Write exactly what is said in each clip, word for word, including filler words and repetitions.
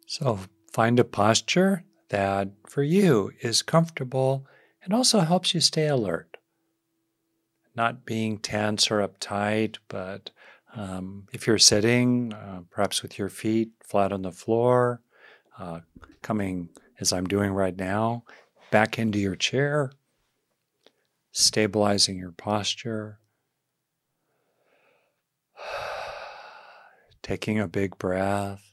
So find a posture that for you is comfortable and also helps you stay alert. Not being tense or uptight, but um, if you're sitting, uh, perhaps with your feet flat on the floor, uh, coming as I'm doing right now, back into your chair, stabilizing your posture, taking a big breath.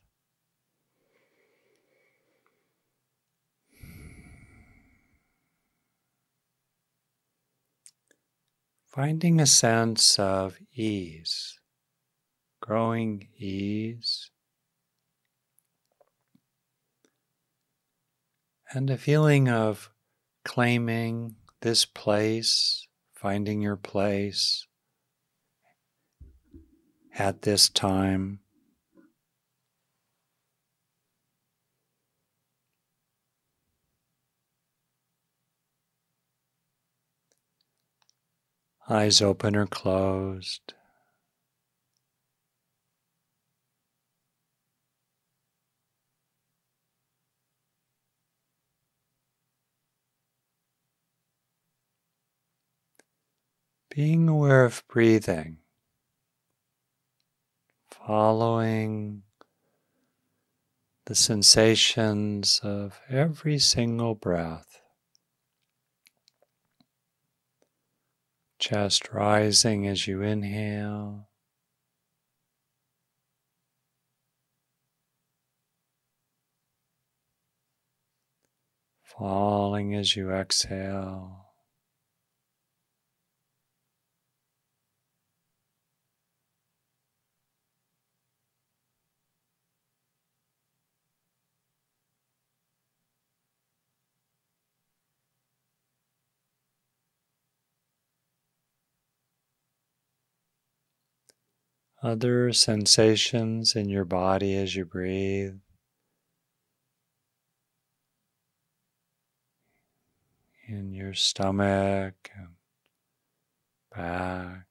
Finding a sense of ease, growing ease, and a feeling of claiming this place, finding your place at this time. Eyes open or closed. Being aware of breathing, following the sensations of every single breath. Chest rising as you inhale. Falling as you exhale. Other sensations in your body as you breathe. In your stomach and back.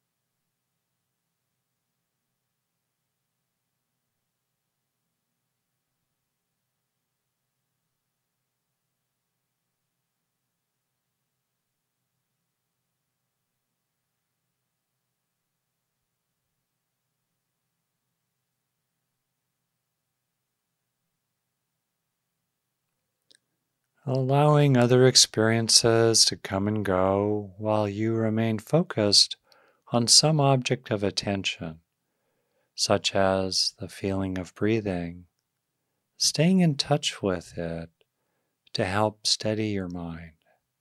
Allowing other experiences to come and go while you remain focused on some object of attention, such as the feeling of breathing, staying in touch with it to help steady your mind.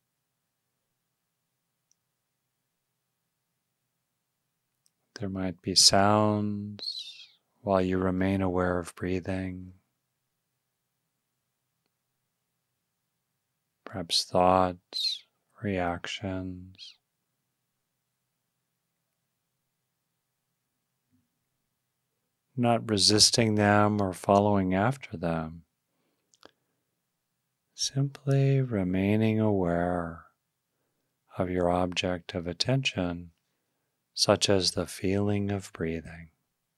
There might be sounds while you remain aware of breathing, perhaps thoughts, reactions. Not resisting them or following after them, simply remaining aware of your object of attention, such as the feeling of breathing.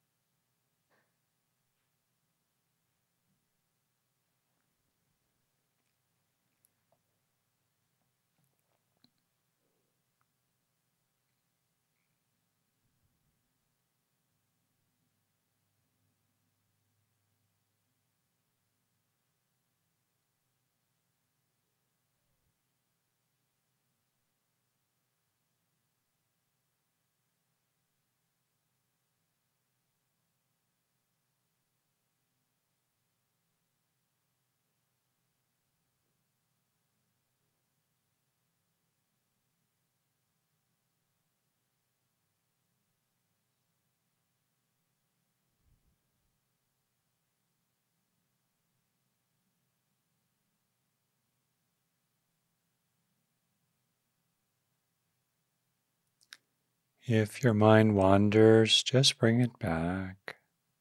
If your mind wanders, just bring it back,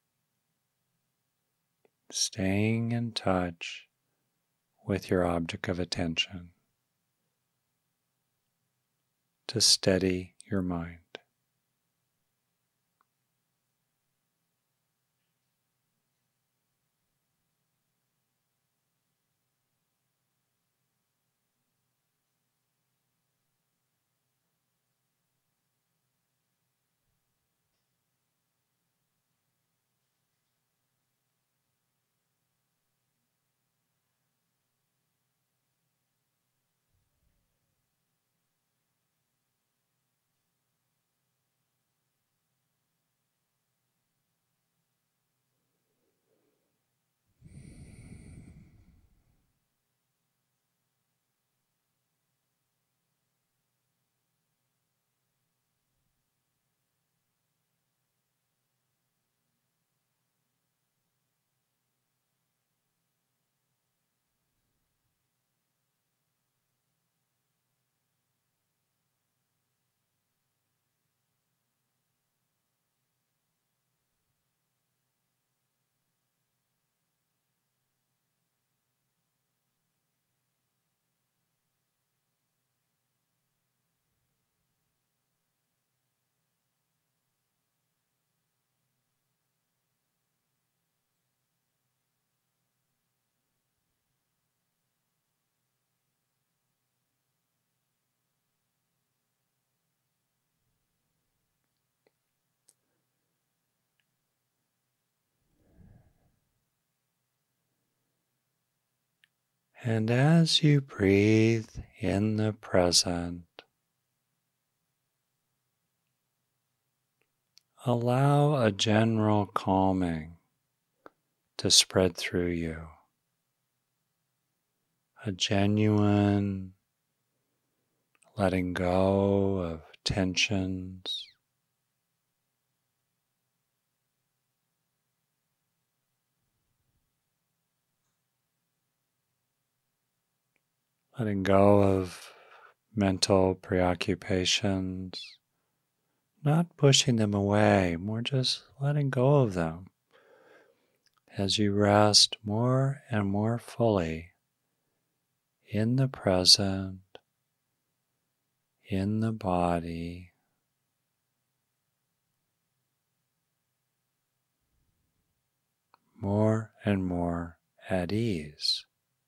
staying in touch with your object of attention to steady your mind. And as you breathe in the present, allow a general calming to spread through you, a genuine letting go of tensions, letting go of mental preoccupations, not pushing them away, more just letting go of them as you rest more and more fully in the present, in the body, more and more at ease.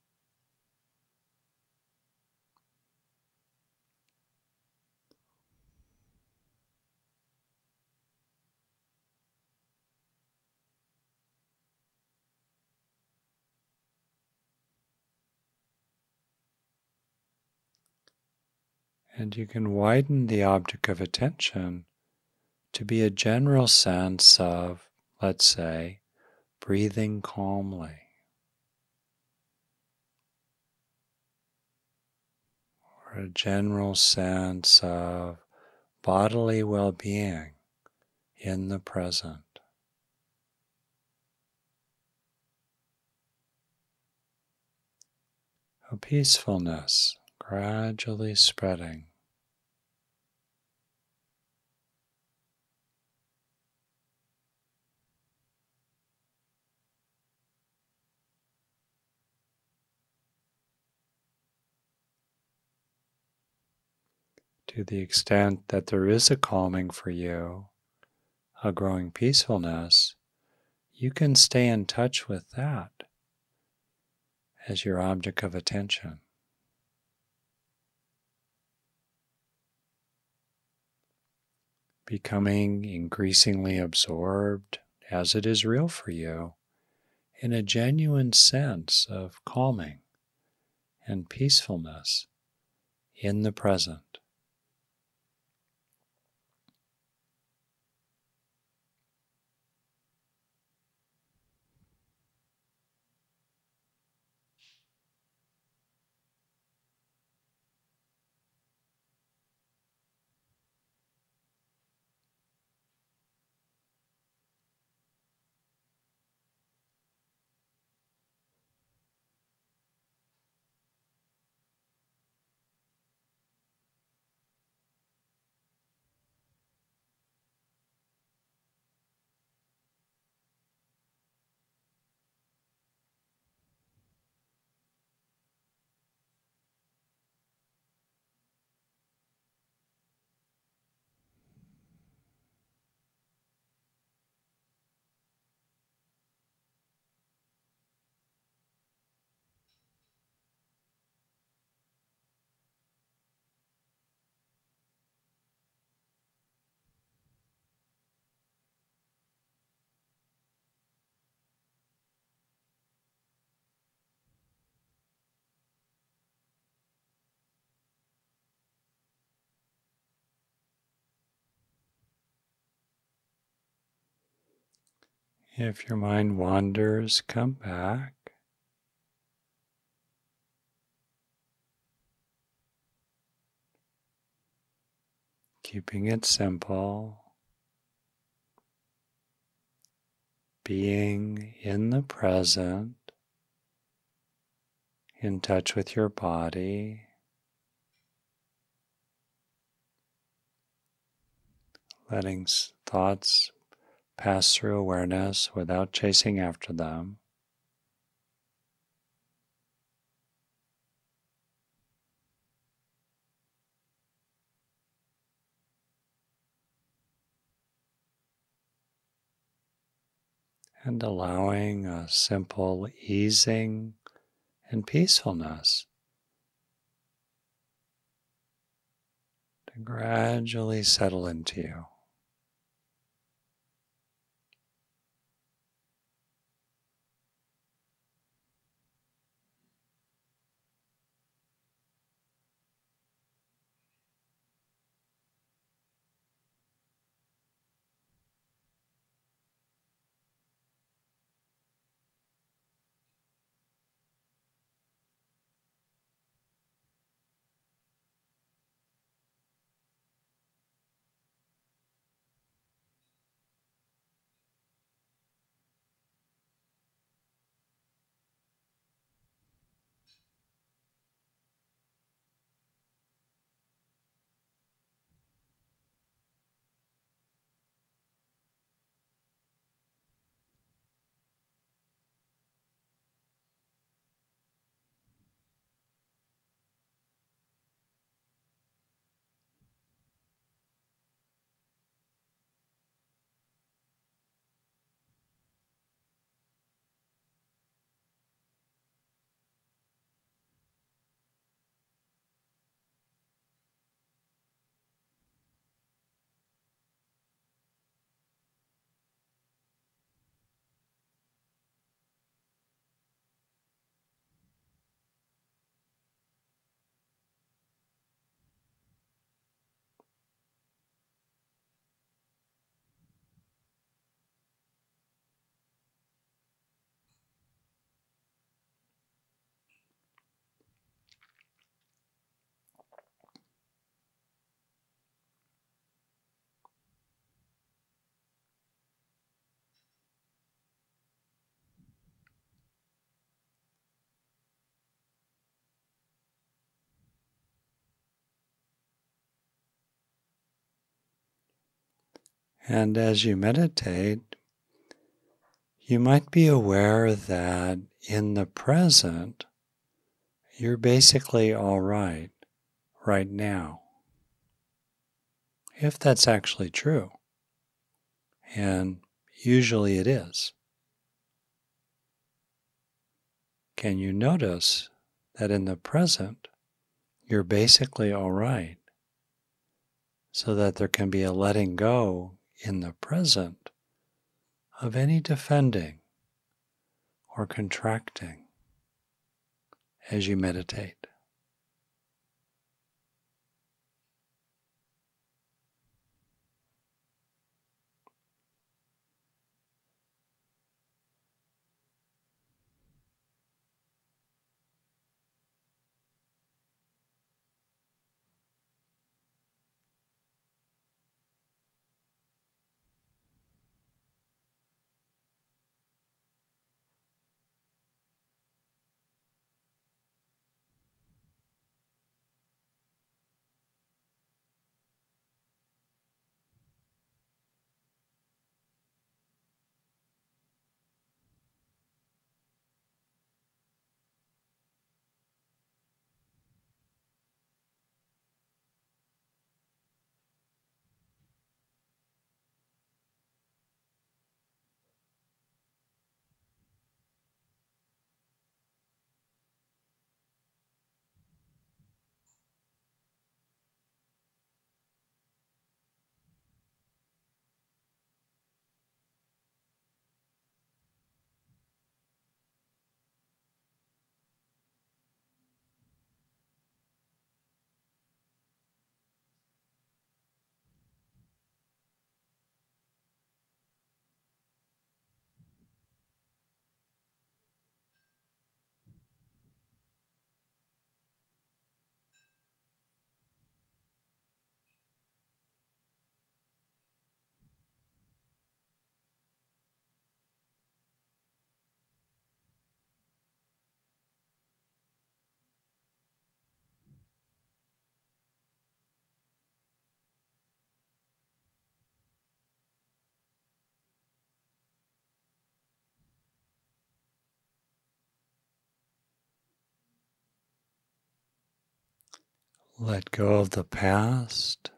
And you can widen the object of attention to be a general sense of, let's say, breathing calmly, or a general sense of bodily well-being in the present. A peacefulness gradually spreading. To the extent that there is a calming for you, a growing peacefulness, you can stay in touch with that as your object of attention. Becoming increasingly absorbed, as it is real for you, in a genuine sense of calming and peacefulness in the present. If your mind wanders, come back. Keeping it simple, being in the present, in touch with your body, letting thoughts pass through awareness without chasing after them. And allowing a simple easing and peacefulness to gradually settle into you. And as you meditate, you might be aware that in the present, you're basically all right, right now. If that's actually true, and usually it is. Can you notice that in the present, you're basically all right, so that there can be a letting go in the present of any defending or contracting as you meditate? Let go of the past,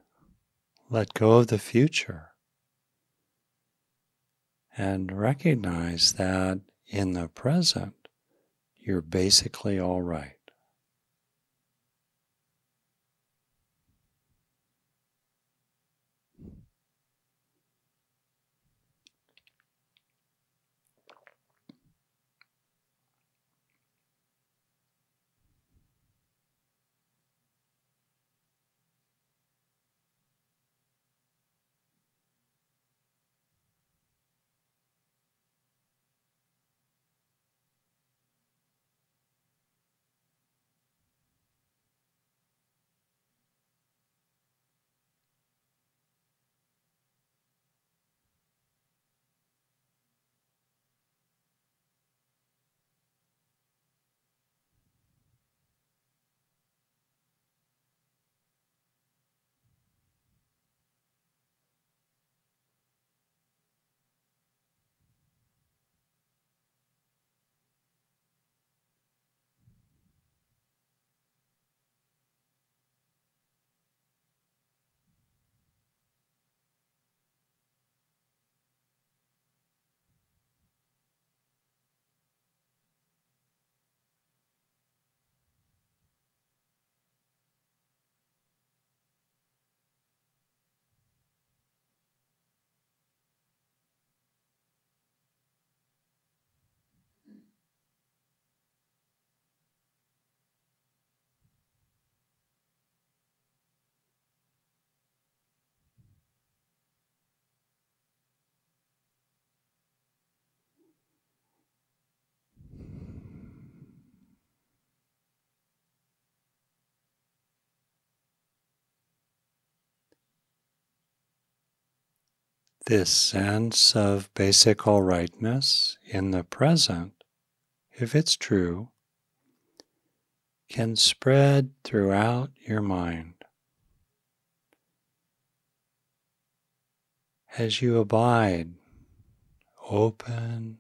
let go of the future, and recognize that in the present, you're basically all right. This sense of basic all rightness in the present, if it's true, can spread throughout your mind, as you abide open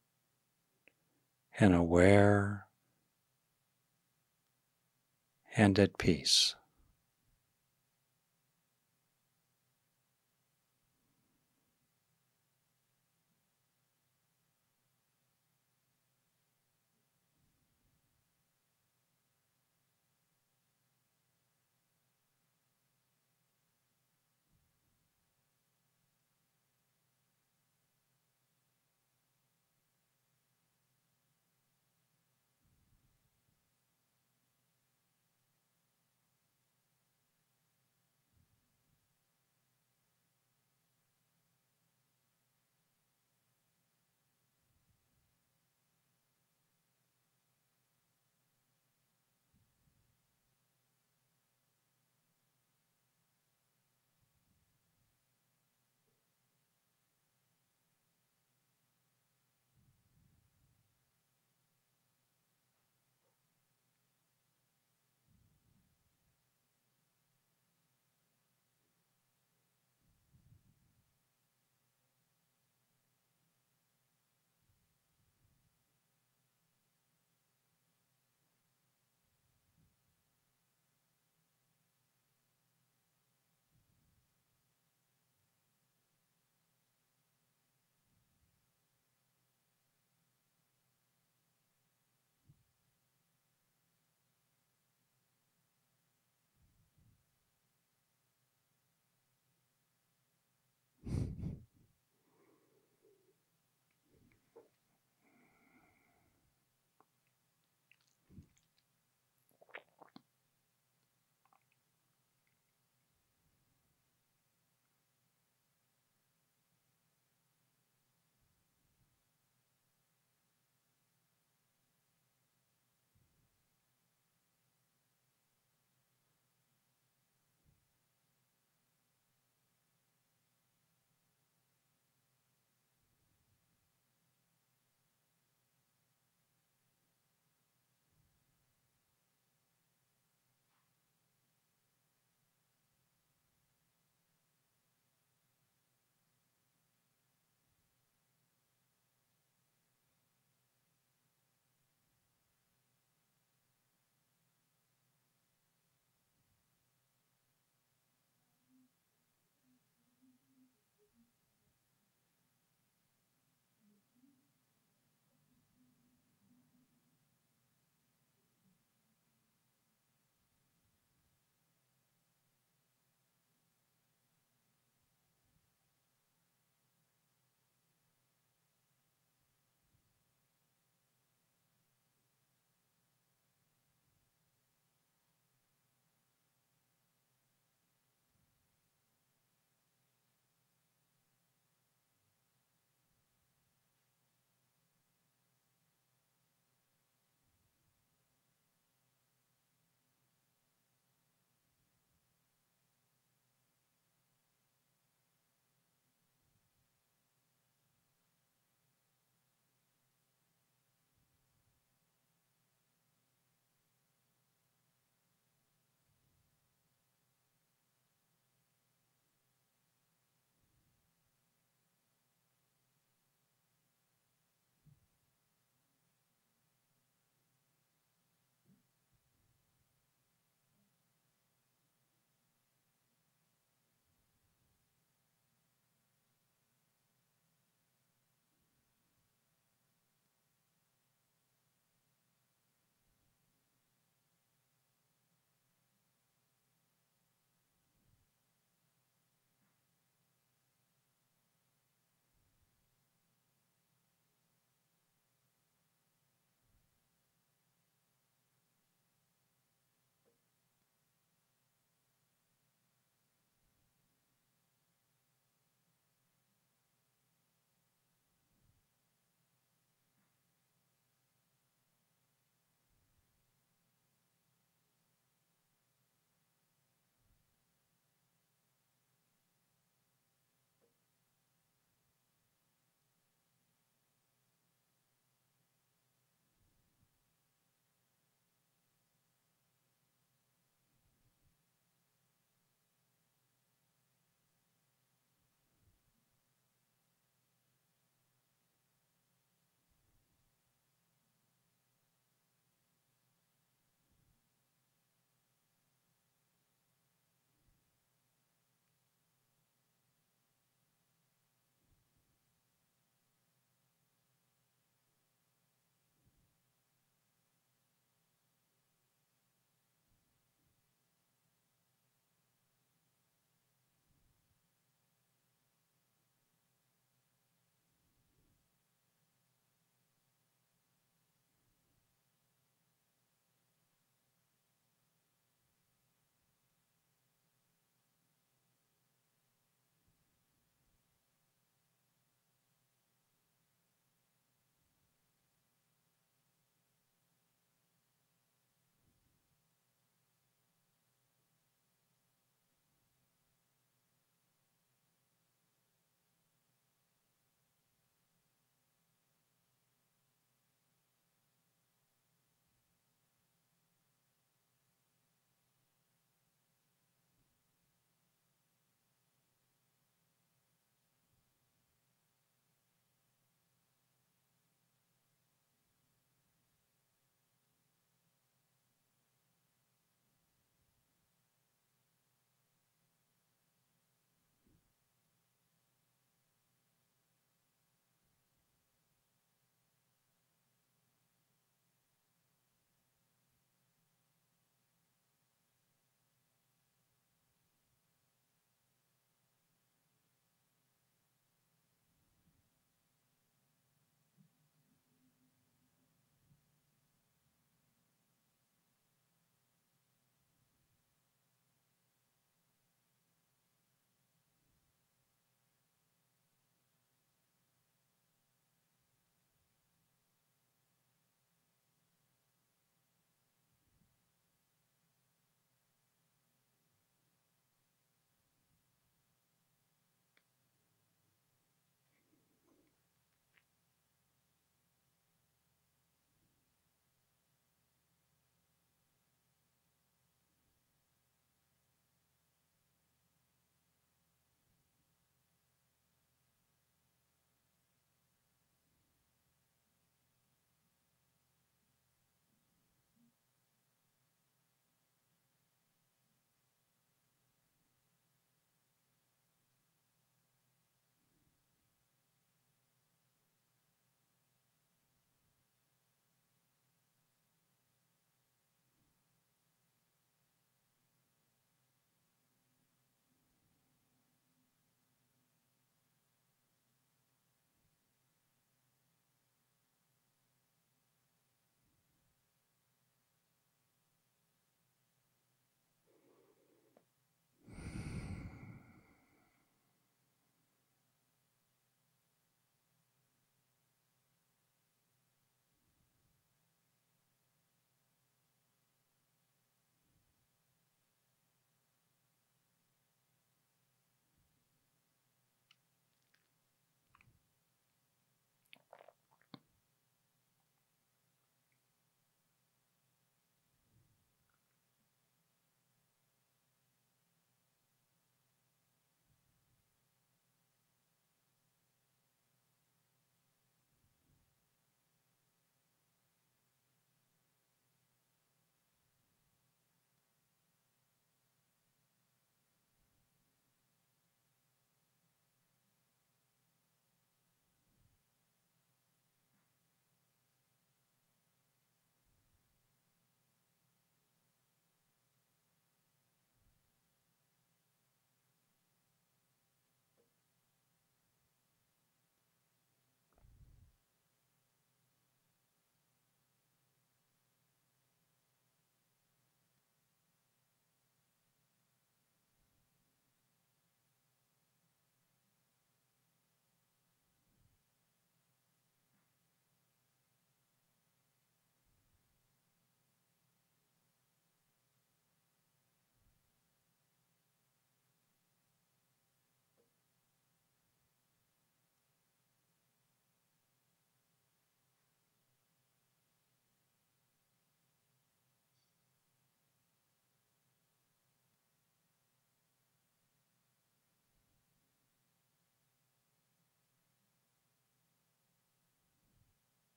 and aware and at peace.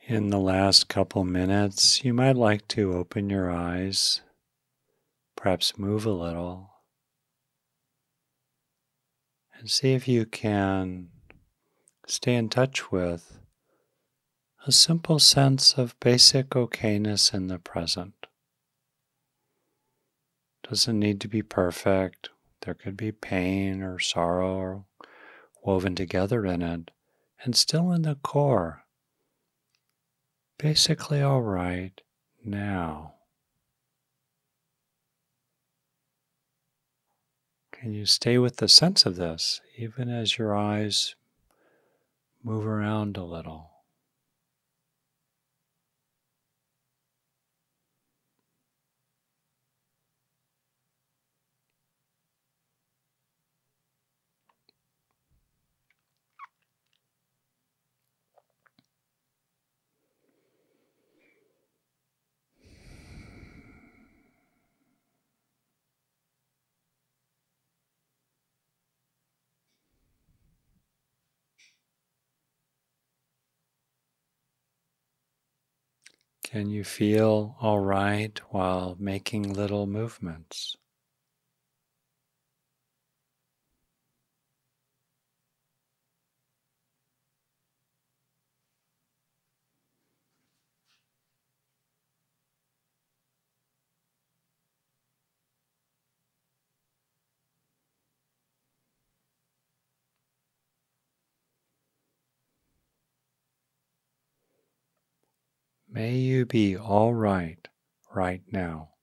In the last couple minutes, you might like to open your eyes, perhaps move a little, and see if you can stay in touch with a simple sense of basic okayness in the present. Doesn't need to be perfect. There could be pain or sorrow or woven together in it, and still in the core, basically all right now. Can you stay with the sense of this, even as your eyes move around a little? Can you feel all right while making little movements? May you be all right right now.